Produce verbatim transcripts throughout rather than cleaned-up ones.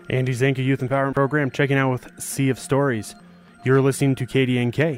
Andy Zanka Youth Empowerment Program, checking out with Sea of Stories. You're listening to K D N K.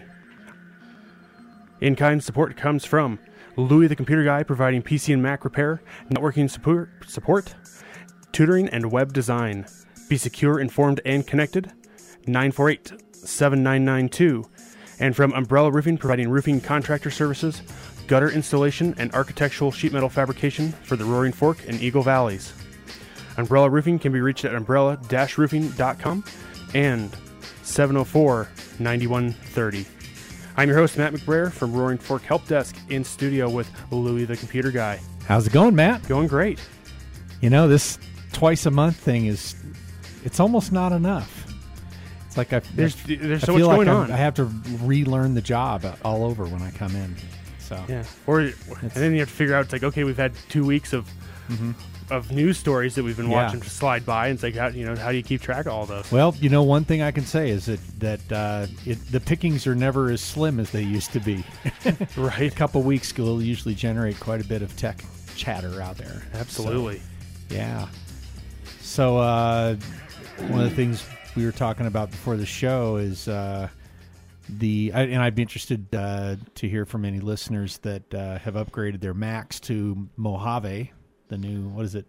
In-kind support comes from Louie the Computer Guy, providing P C and Mac repair, networking support, support, tutoring, and web design. Be secure, informed, and connected. nine four eight, seven nine nine two. And from Umbrella Roofing, providing roofing contractor services, gutter installation, and architectural sheet metal fabrication for the Roaring Fork and Eagle Valleys. Umbrella Roofing can be reached at umbrella dash roofing dot com and seven oh four, nine one three oh. I'm your host, Matt McBrayer from Roaring Fork Help Desk, in studio with Louie the Computer Guy. How's it going, Matt? Going great. You know, this twice a month thing is, it's almost not enough. It's like I There's there's I so feel much like going I'm- on. I have to relearn the job all over when I come in. So Yeah. Or and then you have to figure out, it's like, okay, we've had two weeks of mm-hmm. of news stories that we've been Yeah. watching slide by, and it's like, how, you know, how do you keep track of all those? Well, you know, one thing I can say is that that uh, it, the pickings are never as slim as they used to be. Right. A couple weeks ago will usually generate quite a bit of tech chatter out there. Absolutely. So, yeah. So uh, one of the things we were talking about before the show is uh, the, I, and I'd be interested uh, to hear from any listeners that uh, have upgraded their Macs to Mojave, the new, what is it,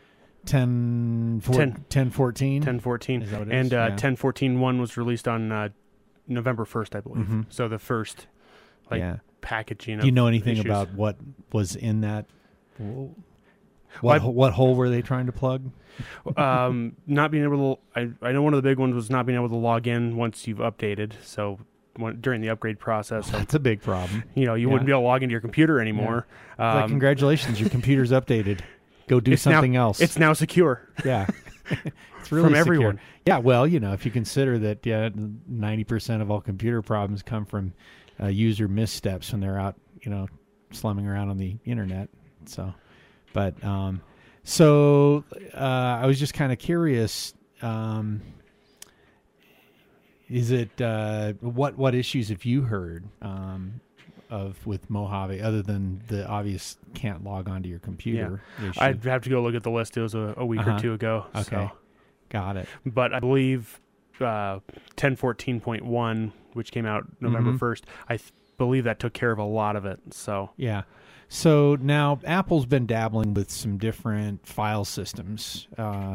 ten, four, ten. ten fourteen? ten fourteen. Is that what it and is? uh, Yeah. ten fourteen point one was released on uh, November first, I believe. Mhm. So the first like Yeah. packaging of Do you know anything issues. about what was in that? Well, What, I- what hole were they trying to plug? um, not being able to, I, I know one of the big ones was not being able to log in once you've updated. So when, during the upgrade process, so, That's a big problem. you know, you Yeah. wouldn't be able to log into your computer anymore. It's like, Um, congratulations, your computer's updated. Go do it's now- something else. It's now secure. Yeah. It's really From secure. everyone. Yeah, well, you know, if you consider that yeah, ninety percent of all computer problems come from uh, user missteps when they're out, you know, slumming around on the internet. So, but, um, so uh, I was just kind of curious, um, is it, uh, what, what issues have you heard um, of with Mojave other than the obvious can't log onto your computer issue? I'd have to go look at the list. It was a, a week Uh-huh. or two ago. Okay. So. Got it. But I believe uh, ten fourteen point one, which came out November Mhm. first, I th- believe that took care of a lot of it. So Yeah. So now Apple's been dabbling with some different file systems. Uh,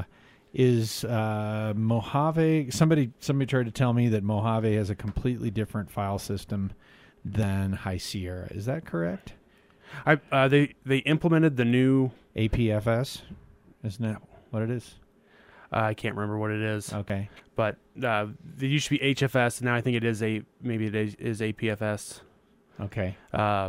is uh, Mojave, somebody somebody tried to tell me that Mojave has a completely different file system than High Sierra. Is that correct? I uh, they they implemented the new. A P F S, isn't it what it is? Uh, I can't remember what it is, Okay. but uh, it used to be H F S. Now I think it is a maybe it is, is A P F S. Okay. Uh,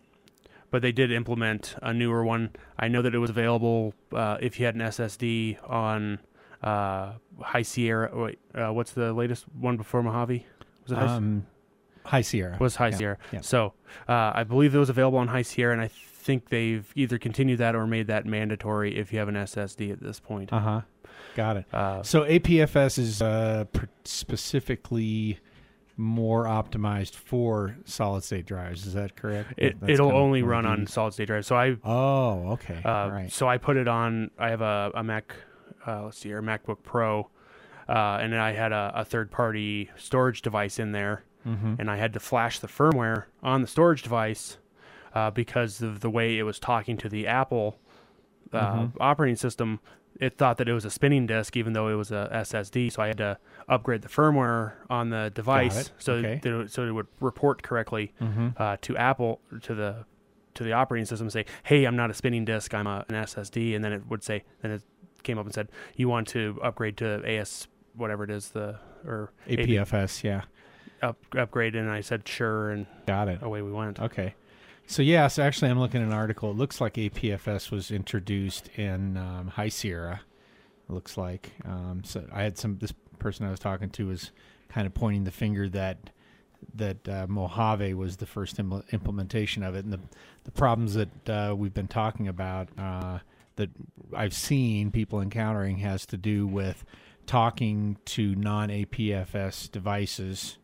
but they did implement a newer one. I know that it was available uh, if you had an S S D on uh, High Sierra. oh, Wait, uh, what's the latest one before Mojave? Was it High, Um, High Sierra. was High Yeah. Sierra? Yeah. So uh, I believe it was available on High Sierra, and I think they've either continued that or made that mandatory if you have an S S D at this point. Uh huh. Got it. Uh, So A P F S is uh, pr- specifically more optimized for solid state drives. Is that correct? it That's it'll kind of only what run it on is. solid state drive. So I Oh, okay. uh, All right. so I put it on. I have a, a Mac. Uh, let's see here, MacBook Pro, uh, and I had a, a third party storage device in there, Mm-hmm. and I had to flash the firmware on the storage device uh, because of the way it was talking to the Apple uh, Mhm. operating system. It thought that it was a spinning disk, even though it was a S S D. So I had to upgrade the firmware on the device it. so Okay. that it, so it would report correctly Mm-hmm. uh, to Apple, to the to the operating system, and say, "Hey, I'm not a spinning disk. I'm a, an S S D." And then it would say, then it came up and said, "You want to upgrade to A S whatever it is, the or A P F S, yeah. up, upgrade." And I said, "Sure," and Got it. away we went. Okay. So, yeah, so actually I'm looking at an article. It looks like A P F S was introduced in um, High Sierra, it looks like. Um, so I had some, this person I was talking to was kind of pointing the finger that that uh, Mojave was the first Im- implementation of it. And the, the problems that uh, we've been talking about uh, that I've seen people encountering has to do with talking to non-A P F S devices,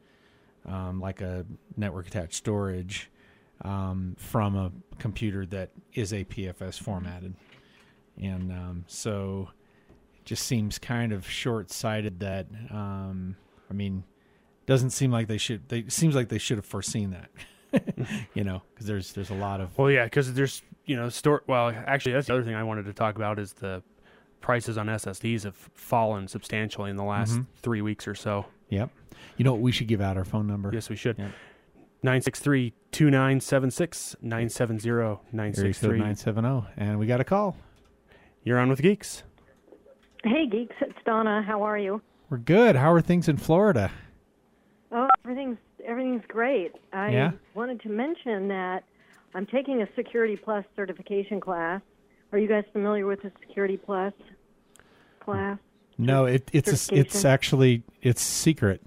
um, like a network-attached storage, um, from a computer that is A P F S formatted. And um, so just seems kind of short-sighted. That um, I mean, doesn't seem like they should. They it seems like they should have foreseen that. You know, because there's there's a lot of well, yeah, because there's you know store. Well, actually, that's the other thing I wanted to talk about is the prices on S S Ds have fallen substantially in the last mm-hmm. three weeks or so. Yep. You know what? We should give out our phone number. Yes, we should. Yep. nine six three, two nine seven six, nine seven zero, nine six three. nine seven zero. And we got a call. You're on with Geeks. Hey, Geeks. It's Donna. How are you? We're good. How are things in Florida? Oh, everything's everything's great. I yeah? wanted to mention that I'm taking a Security Plus certification class. Are you guys familiar with the Security Plus class? No, it, it's a, it's actually it's secret.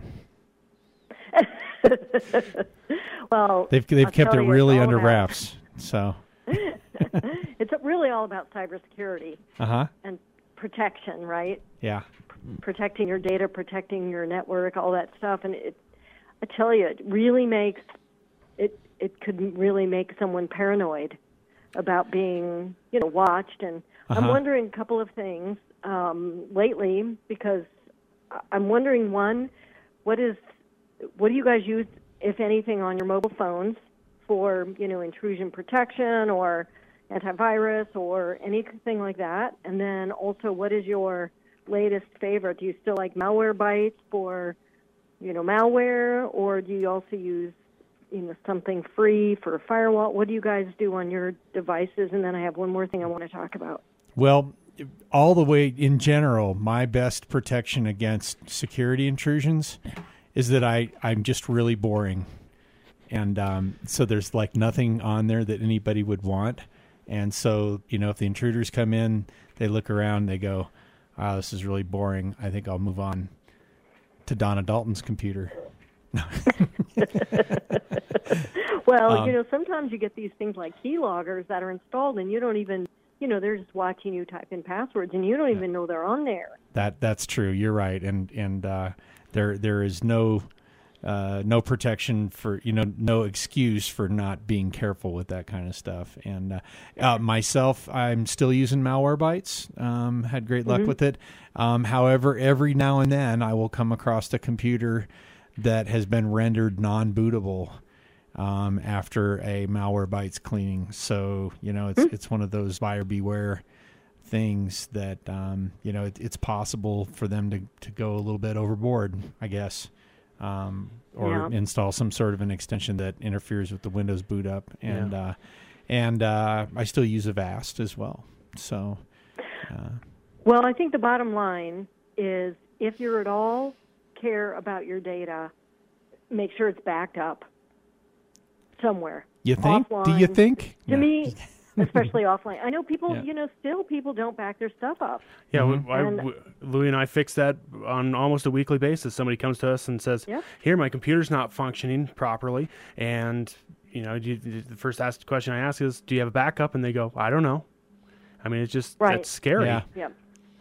Well, they've they've I'll kept it you, really under about, wraps. So it's really all about cybersecurity uh-huh. and protection, right? Yeah, protecting your data, protecting your network, all that stuff. And it, I tell you, it really makes it. It could really make someone paranoid about being, you know, watched. And uh-huh. I'm wondering a couple of things um, lately because I'm wondering one, what is what do you guys use, if anything, on your mobile phones for, you know, intrusion protection or antivirus or anything like that? And then also, what is your latest favorite? Do you still like Malwarebytes for, you know, malware, or do you also use, you know, something free for a firewall? What do you guys do on your devices? And then I have one more thing I want to talk about. Well, all the way in general, my best protection against security intrusions is that I, I'm just really boring. And um, so there's like nothing on there that anybody would want. And so, you know, if the intruders come in, they look around, they go, wow, this is really boring. I think I'll move on to Donna Dalton's computer. Well, um, you know, sometimes you get these things like keyloggers that are installed and you don't even, you know, they're just watching you type in passwords and you don't even know they're on there. That that's true. You're right. And and uh, there there is no uh, no protection for, you know, no excuse for not being careful with that kind of stuff. And uh, uh, myself, I'm still using Malwarebytes. Um, had great luck mm-hmm. with it. Um, however, every now and then I will come across a computer that has been rendered non-bootable um, after a Malwarebytes cleaning. So, you know, it's mm-hmm. it's one of those buyer beware things that, um, you know, it, it's possible for them to, to go a little bit overboard, I guess. Um, or yeah. install some sort of an extension that interferes with the Windows boot up. And yeah. uh, and uh, I still use Avast as well. So, uh, well, I think the bottom line is if you're at all care about your data, make sure it's backed up somewhere. You think? Offline. Do you think? To no. me, especially offline. I know people, yeah. you know, still people don't back their stuff up. Yeah, mm-hmm. we, I, and, we, Louie and I fix that on almost a weekly basis. Somebody comes to us and says, yeah. here, my computer's not functioning properly. And, you know, you, the first asked question I ask is, do you have a backup? And they go, I don't know. I mean, it's just, right. that's scary. Yeah. Yep.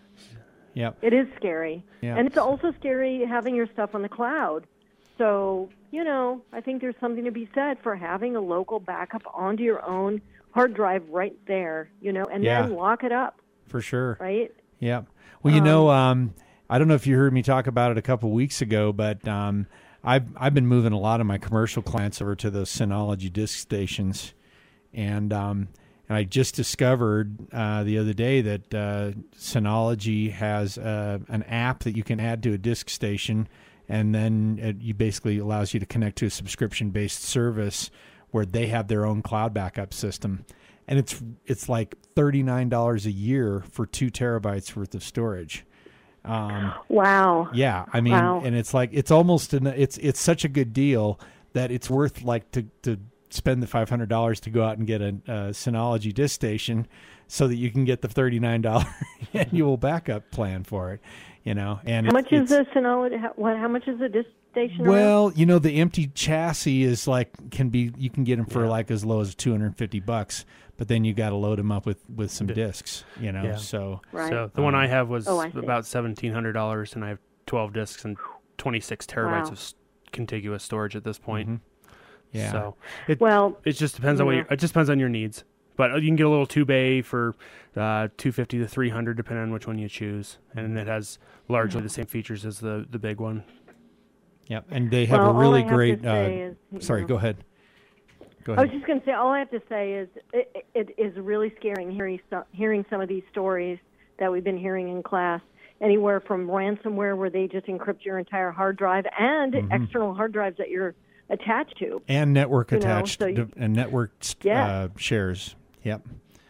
Yep. It is scary. Yep. And it's also scary having your stuff on the cloud. So, you know, I think there's something to be said for having a local backup onto your own hard drive right there, you know, and yeah. then lock it up. For sure. Right? Yeah. Well, you um, know, um, I don't know if you heard me talk about it a couple weeks ago, but um, I've, I've been moving a lot of my commercial clients over to the Synology disk stations. And um, and I just discovered uh, the other day that uh, Synology has uh, an app that you can add to a disk station, and then it you basically allows you to connect to a subscription-based service where they have their own cloud backup system. And it's it's like thirty-nine dollars a year for two terabytes worth of storage. Um, wow. Yeah, I mean, wow. and it's like it's almost an, it's it's such a good deal that it's worth like to to spend the five hundred dollars to go out and get a, a Synology disk station so that you can get the thirty-nine dollars annual backup plan for it. You know, and how it's, much is it's, the Synology? How, what? How much is the disk station? Well, around? you know, the empty chassis is like can be you can get them for yeah. like as low as two hundred fifty bucks, but then you got to load them up with, with some D- discs. You know, yeah. so right. so the um, one I have was oh, I about seventeen hundred dollars, and I have twelve discs and twenty-six terabytes wow. of s- contiguous storage at this point. Mm-hmm. Yeah. So it well, it just depends on what yeah. you, it just depends on your needs. But you can get a little two bay for uh, two fifty to three hundred, depending on which one you choose, and it has largely the same features as the the big one. Yep, and they have well, a really all I have great. to Uh, say is, sorry, know, go ahead. Go I ahead. was just going to say, all I have to say is it, it is really scary hearing so, hearing some of these stories that we've been hearing in class. Anywhere from ransomware, where they just encrypt your entire hard drive, and Mm-hmm. external hard drives that you're attached to. And network you know, attached so you- and network Yeah. uh, shares. Yep.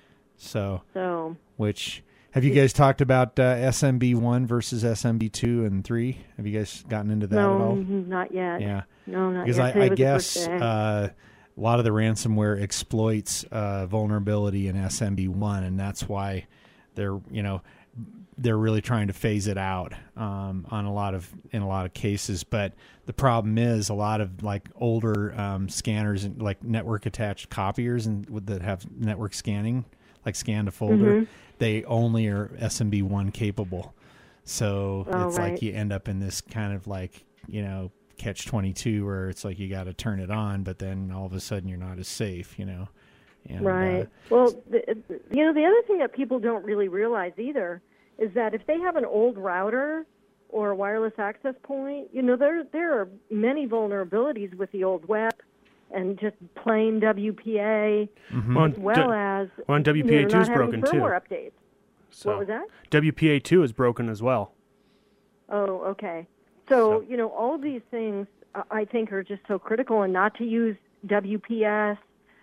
So, So which have you guys talked about uh, S M B one versus S M B two and three? Have you guys gotten into that no, at all? not yet. Yeah. No, not Because yet. I, Today I was the first guess day. uh, a lot of the ransomware exploits uh, vulnerability in S M B one, and that's why they're you know they're really trying to phase it out um, on a lot of in a lot of cases. But the problem is a lot of like older um, scanners and like network attached copiers and with, that have network scanning, like scan to folder, Mm-hmm. they only are S M B one capable. So Oh, it's right. like you end up in this kind of like you know. catch twenty-two where it's like you got to turn it on, but then all of a sudden you're not as safe, you know. And, Right. Uh, Well, the, you know, the other thing that people don't really realize either is that if they have an old router or a wireless access point, you know, there there are many vulnerabilities with the old web and just plain W P A, Well, as well D- as well, and W you P A know, two not is having broken, too. firmware updates. So What was that? W P A two is broken as well. Oh, okay. So, So- you know, all of these things uh, I think are just so critical, and not to use W P S.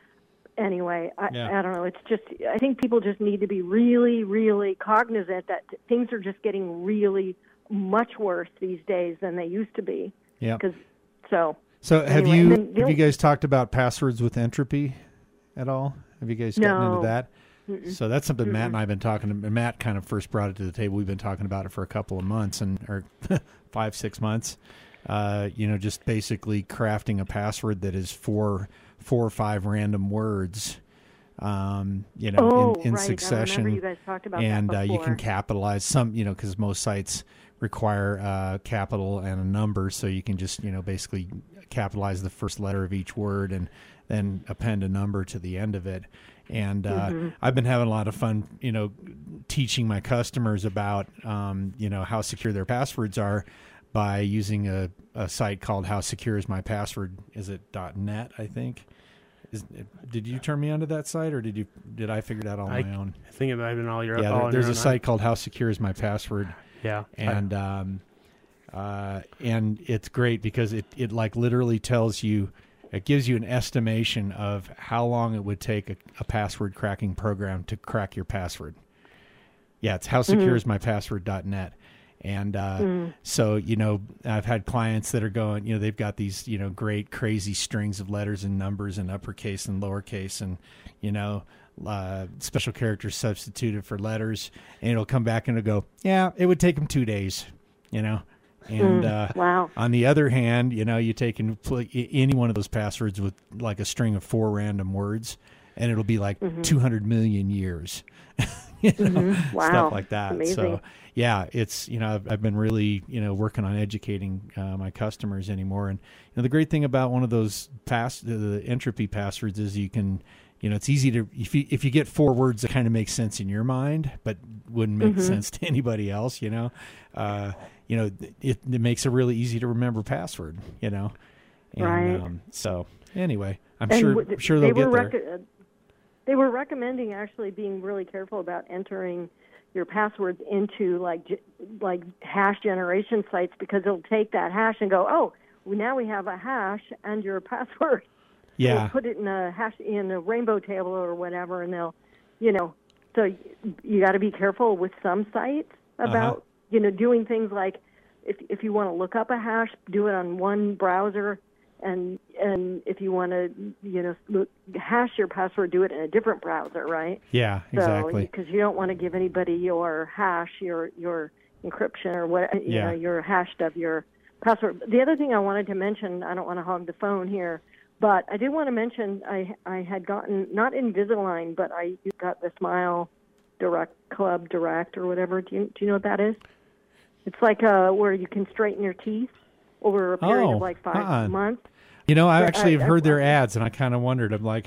Anyway, I, Yeah. I don't know. It's just, I think people just need to be really, really cognizant that things are just getting really much worse these days than they used to be. yeah. Because, so. So have anyway, you and then the have you only- guys talked about passwords with entropy at all? Have you guys gotten No. into that? So that's something Matt and I have been talking to. Matt kind of first brought it to the table. We've been talking about it for a couple of months and or five, six months. Uh, you know, just basically crafting a password that is four, four or five random words. Um, you know, Oh, in, in right. succession. I remember you guys talked about and that uh, you can before. capitalize some. You know, because most sites require uh, capital and a number, so you can just you know basically capitalize the first letter of each word and then append a number to the end of it. And uh, Mm-hmm. I've been having a lot of fun, you know, teaching my customers about, um, you know, how secure their passwords are by using a, a site called How Secure Is My Password? Is it .net? I think. Is, did you turn me onto that site, or did you? Did I figure it out on I my own? I think it might have been all your Yeah, all there, on there's your a own. site called How Secure Is My Password. Yeah. And um, uh, and it's great because it, it like literally tells you, it gives you an estimation of how long it would take a, a password cracking program to crack your password. Yeah, it's how secure is my password dot net. And uh, Mm. so, you know, I've had clients that are going, you know, they've got these, you know, great crazy strings of letters and numbers and uppercase and lowercase and, you know, uh, special characters substituted for letters. And it'll come back and it'll go, yeah, it would take them two days, you know. And uh, Wow. on the other hand, you know, you take and put any one of those passwords with like a string of four random words, and it'll be like two hundred million years. you know, Mm-hmm. Wow. stuff like that. Amazing. So, yeah, it's, you know, I've, I've been really, you know, working on educating uh, my customers anymore. And, you know, the great thing about one of those pass, the, the entropy passwords is you can, you know, it's easy to, if you, if you get four words that kind of make sense in your mind, but wouldn't make Mm-hmm. sense to anybody else, you know, uh, you know, it, it makes a really easy to remember password, you know? And, Right. Um, so anyway, I'm And sure, w- I'm sure they they'll were get there. rec- uh, they were recommending actually being really careful about entering your passwords into like ge- like hash generation sites, because it'll take that hash and go, oh, well, now we have a hash and your password. Yeah. They'll put it in a hash in a rainbow table or whatever, and they'll, you know, so y- you got to be careful with some sites about Uh-huh. you know doing things like if if you want to look up a hash, do it on one browser. And and if you want to, you know, look, hash your password, do it in a different browser, right? Yeah, exactly. So, because you don't want to give anybody your hash, your your encryption, or what, you Yeah. know, your hashed of your password. The other thing I wanted to mention, I don't want to hog the phone here, but I did want to mention I I had gotten, not Invisalign, but I got the Smile Direct Club Direct or whatever. Do you do you know what that is? It's like uh where you can straighten your teeth over a period Oh, of like five uh-uh. months. You know, I But actually I- have heard I- their ads, and I kind of wondered. I'm like,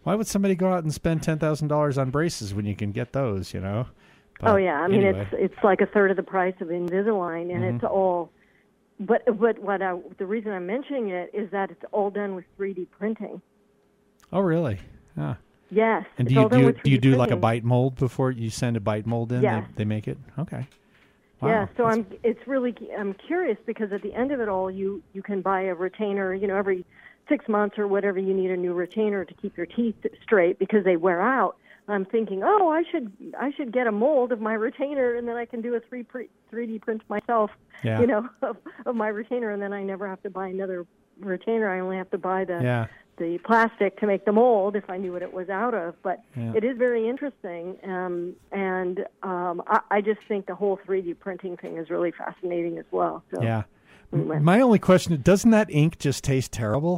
Why would somebody go out and spend ten thousand dollars on braces when you can get those? You know. But oh yeah, I mean anyway. it's it's like a third of the price of Invisalign, and Mm-hmm. it's all. But but what I, the reason I'm mentioning it is that it's all done with three D printing. Oh really? Yeah. Yes. And it's do you all done do with do you three D do like a printing. bite mold before you send a bite mold in? Yes. They, they make it. Okay. Wow. Yeah, so That's- I'm. It's really. I'm curious because at the end of it all, you you can buy a retainer. You know, every six months or whatever, you need a new retainer to keep your teeth straight because they wear out. I'm thinking, oh, I should I should get a mold of my retainer, and then I can do a three pre, three D print myself. Yeah. You know, of, of my retainer, and then I never have to buy another retainer. I only have to buy the Yeah. the plastic to make the mold if I knew what it was out of. But Yeah. it is very interesting, um, and um, I, I just think the whole three D printing thing is really fascinating as well. So, Yeah. anyway. My only question is, doesn't that ink just taste terrible?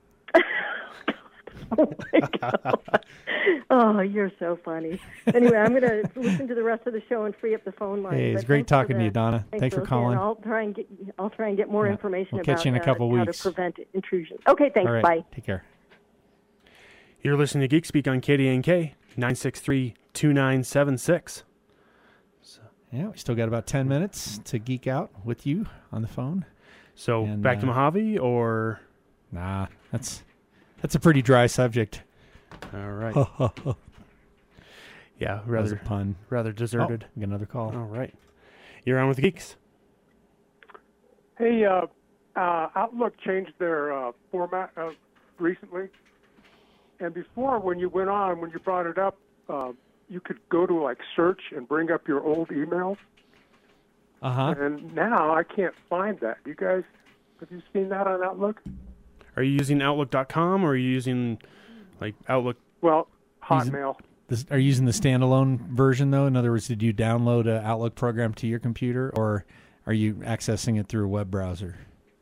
Oh, my God. Oh, you're so funny. Anyway, I'm going to listen to the rest of the show and free up the phone line. Hey, it's But great thanks for talking to you, the- Donna. Thanks for listening. calling. I'll try and get I'll try and get more Yeah. information We'll about catch you in a uh, couple how weeks. to prevent intrusion. Okay, thanks. All right. Bye. Take care. You're listening to Geek Speak on K D N K, nine six three, two nine seven six. Yeah, we still got about ten minutes to geek out with you on the phone. So And, back to uh, Mojave, or Nah, that's that's a pretty dry subject. all right, that yeah, was a rather pun. rather Oh, deserted. we got another call. All right, you're on with the geeks. Hey, uh, uh, Outlook changed their uh, format uh, recently, and before, when you went on, when you brought it up, uh, you could go to like search and bring up your old emails, Uh huh. and now I can't find that. You guys, have you seen that on Outlook? Are you using Outlook dot com or are you using like Outlook? Well, He's- Hotmail. This, are you using the standalone version though? In other words, did you download an Outlook program to your computer, or are you accessing it through a web browser?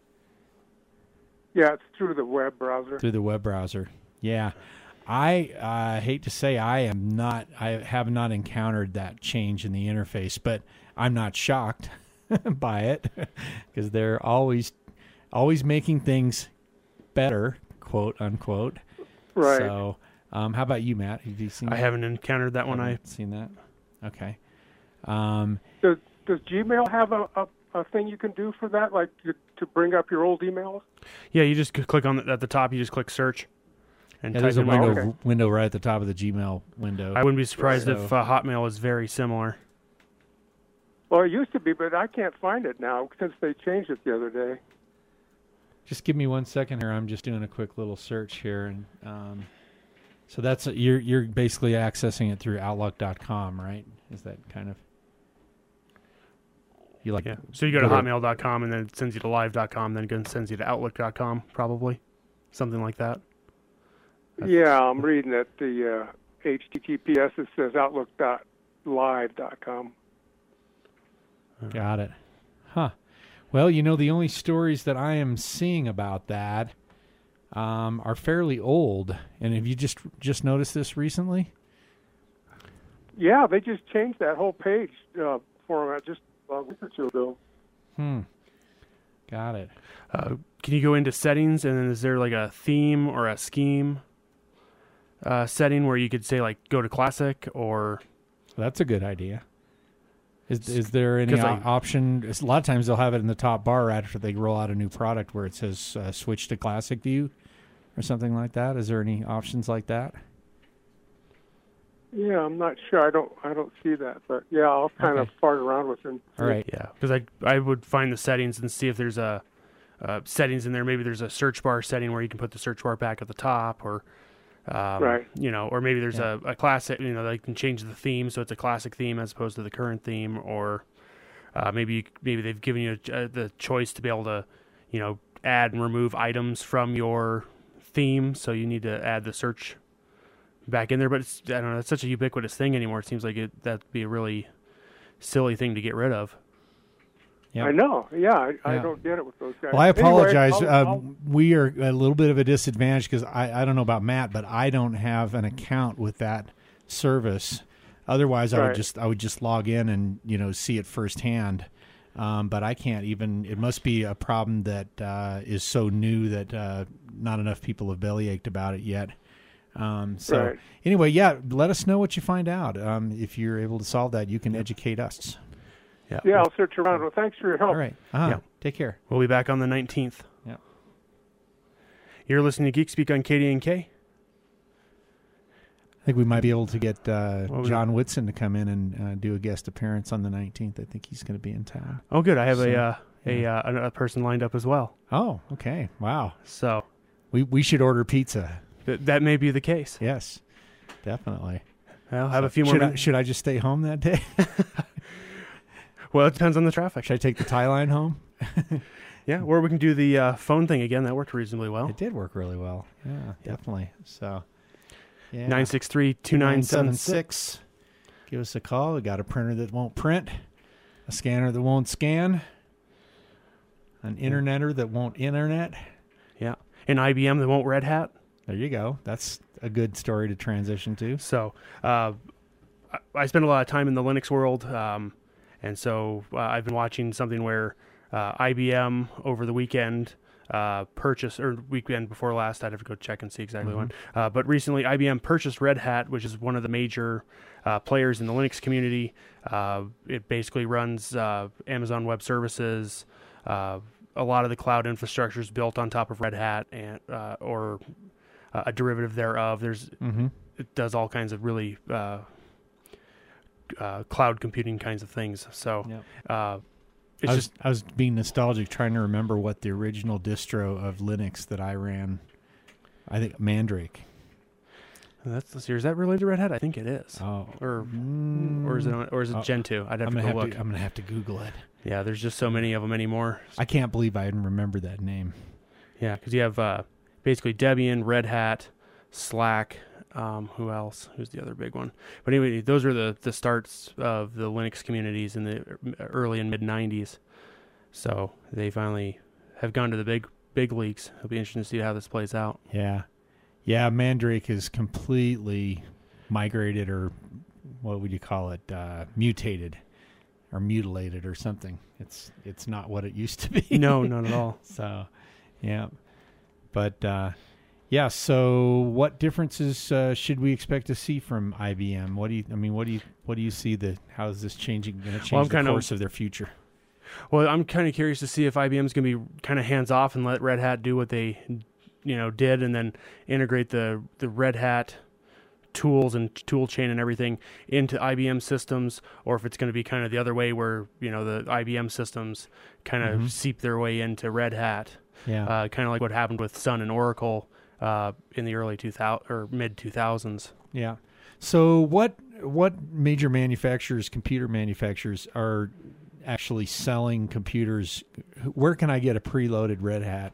Yeah, it's through the web browser. Through the web browser. Yeah. I uh, hate to say I am not, I have not encountered that change in the interface, but I'm not shocked by it because they're always, always making things better, quote unquote. Right. So, um, how about you, Matt? Have you seen I that? haven't encountered that one. I Haven't seen that. Okay. Um, Does Does Gmail have a, a, a thing you can do for that, like to, to bring up your old emails? yeah, you just c- click on the, at the top. You just click search, and yeah, type there's a in my- window okay. window right at the top of the Gmail window. I wouldn't be surprised So- if uh, Hotmail is very similar. Well, it used to be, but I can't find it now since they changed it the other day. Just give me one second here. I'm just doing a quick little search here, and um, so that's you're you're basically accessing it through Outlook dot com, right? Is that kind of you like? Yeah. So you go to Go to- Hotmail dot com and then it sends you to Live dot com, then it sends you to Outlook dot com, probably something like that. Yeah, I'm reading at the uh, H T T P S. It says outlook dot live dot com. Got it. Huh. Well, you know, the only stories that I am seeing about that um, are fairly old. And have you just just noticed this recently? Yeah, they just changed that whole page uh, format just a week or two ago. Hmm. Got it. Uh, can you go into settings and then is there like a theme or a scheme uh, setting where you could say like go to classic or That's a good idea. Is is there any 'Cause I- o- option? it's- A lot of times they'll have it in the top bar right after they roll out a new product where it says uh, switch to classic view or something like that. Is there any options like that? Yeah, I'm not sure. I don't I don't see that, but yeah, I'll kind of Okay. fart around with it. All right. yeah, because I I would find the settings and see if there's a uh, settings in there. Maybe there's a search bar setting where you can put the search bar back at the top, or um, Right. you know, or maybe there's Yeah. a, a classic. You know, they can change the theme so it's a classic theme as opposed to the current theme, or uh, maybe you, maybe they've given you uh, the choice to be able to, you know, add and remove items from your theme. So you need to add the search back in there, but it's I don't know. It's such a ubiquitous thing anymore. It seems like it that'd be a really silly thing to get rid of. Yep. I know. Yeah, I, I Yeah. don't get it with those guys. Well, I Anyway, apologize. I'll- um, I'll- we are a little bit of a disadvantage because I, I don't know about Matt, but I don't have an account with that service. Otherwise, I would Right. just I would just log in and you know see it firsthand. Um, but I can't even. It must be a problem that uh, is so new that uh, not enough people have bellyached about it yet. Um, so Right. anyway, yeah, let us know what you find out. Um, if you're able to solve that, you can educate us. Yeah. Yeah, I'll search around. Well, thanks for your help. All right. Uh-huh. Yeah. Take care. We'll be back on the nineteenth. Yeah. You're listening to Geek Speak on K D N K. I think we might be able to get uh, What was John Whitson to come in and uh, do a guest appearance on the nineteenth. I think he's going to be in town. Oh, good. I have So, a uh, a, yeah. uh, a person lined up as well. Oh, okay. Wow. So We we should order pizza. th- that may be the case. Yes, definitely. I'll have a few more Should I, minutes. should I just stay home that day? Well, it depends on the traffic. Should I take the tie line home? Yeah, or we can do the uh, phone thing again. That worked reasonably well. It did work really well. Yeah, definitely. So, yeah. nine six three, two nine seven six. Give us a call. We got a printer that won't print, a scanner that won't scan, an interneter that won't internet. Yeah. An I B M that won't Red Hat. There you go. That's a good story to transition to. So uh, I, I spend a lot of time in the Linux world, um, and so uh, I've been watching something where uh, I B M over the weekend uh, purchased, or weekend before last, I'd have to go check and see exactly Mhm. when. Uh, but recently, I B M purchased Red Hat, which is one of the major uh, players in the Linux community. Uh, it basically runs uh, Amazon Web Services. Uh, a lot of the cloud infrastructure is built on top of Red Hat, and uh, or uh, a derivative thereof. There's Mm-hmm. it does all kinds of really uh, uh, cloud computing kinds of things. So Yep. uh, it's I was, just I was being nostalgic, trying to remember what the original distro of Linux that I ran. I think Mandrake. that's let's see, is that related to Red Hat? I think it is. Oh, Or mm, or is it on, or is it oh, Gentoo? I'd have I'm to gonna go have look. to. I'm gonna have to Google it. Yeah, there's just so many of them anymore. I can't believe I didn't remember that name. Yeah, because you have uh, basically Debian, Red Hat, Slack. Um, who else? Who's the other big one? But anyway, those are the, the starts of the Linux communities in the early and mid nineties. So they finally have gone to the big big leagues. It'll be interesting to see how this plays out. Yeah, yeah. Mandrake is completely migrated, or what would you call it? Uh, mutated, or mutilated, or something. It's it's not what it used to be. No, not at all. So, yeah. But, uh, yeah, so what differences uh, should we expect to see from I B M? What do you, I mean, what do you, what do you see that, how is this changing, going to change Well, I'm the kind of- course of their future? Well, I'm kind of curious to see if I B M's going to be kind of hands off and let Red Hat do what they, you know, did, and then integrate the the Red Hat tools and tool chain and everything into I B M systems, or if it's going to be kind of the other way, where you know the I B M systems kind of Mhm. seep their way into Red Hat, Yeah. uh, kind of like what happened with Sun and Oracle uh, in the early two thousand or mid two thousands. Yeah. So what what major manufacturers, computer manufacturers, are actually selling computers? Where can I get a preloaded Red Hat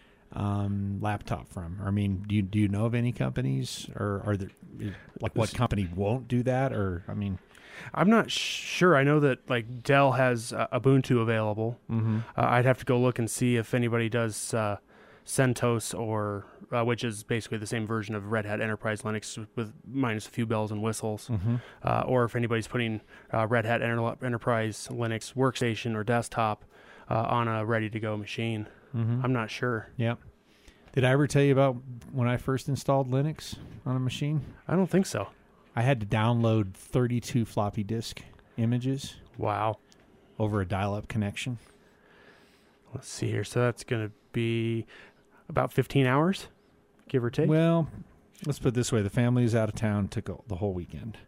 um, laptop from? I mean, do you do you know of any companies, or are there like what company won't do that? Or I mean, I'm not sure. I know that like Dell has uh, Ubuntu available. mm-hmm. Uh, I'd have to go look and see if anybody does uh, CentOS, or uh, which is basically the same version of Red Hat Enterprise Linux with minus a few bells and whistles, Mm-hmm. uh, or if anybody's putting uh, Red Hat Enter- Enterprise Linux workstation or desktop uh, on a ready-to-go machine. Mm-hmm. I'm not sure. Yeah. Did I ever tell you about when I first installed Linux on a machine? I don't think so. I had to download thirty-two floppy disk images Wow. over a dial-up connection. Let's see here. So that's going to be about fifteen hours, give or take. Well, let's put it this way. The family is out of town, took a- the whole weekend.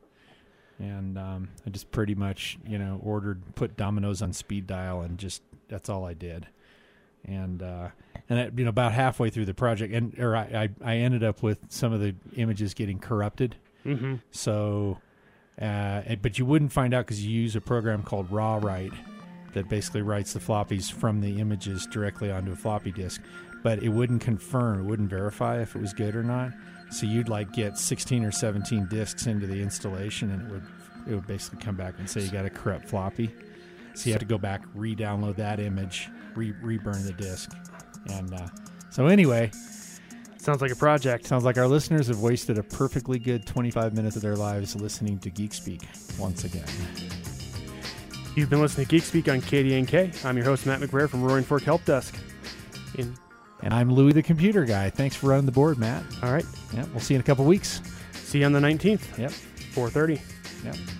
And um, I just pretty much, you know, ordered, put Domino's on speed dial, and just, that's all I did. And, uh, and I, you know, about halfway through the project, and or I, I, I ended up with some of the images getting corrupted. Mm-hmm. So, uh, and- but you wouldn't find out because you use a program called RawWrite that basically writes the floppies from the images directly onto a floppy disk. But it wouldn't confirm, it wouldn't verify if it was good or not. So you'd like get sixteen or seventeen disks into the installation, and it would it would basically come back and say you got a corrupt floppy. So you have to go back, re-download that image, re re-burn the disk, and uh, so anyway. Sounds like a project. Sounds like our listeners have wasted a perfectly good twenty-five minutes of their lives listening to Geek Speak once again. You've been listening to Geek Speak on K D N K. I'm your host, Matt McBrayer from Roaring Fork Help Desk. In And I'm Louie the Computer Guy. Thanks for running the board, Matt. All right. Yeah, we'll see you in a couple weeks. See you on the nineteenth. Yep. four thirty. Yep.